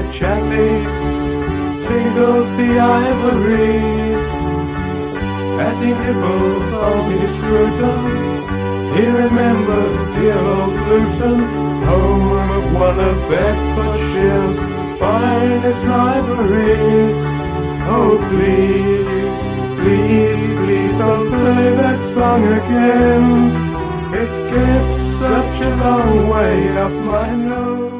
gently tingles the ivories as he nibbles on his crouton. He remembers dear old Luton, home of one of Bedfordshire's finest libraries. Oh please, please, please don't play that song again. It gets such a long way up my nose.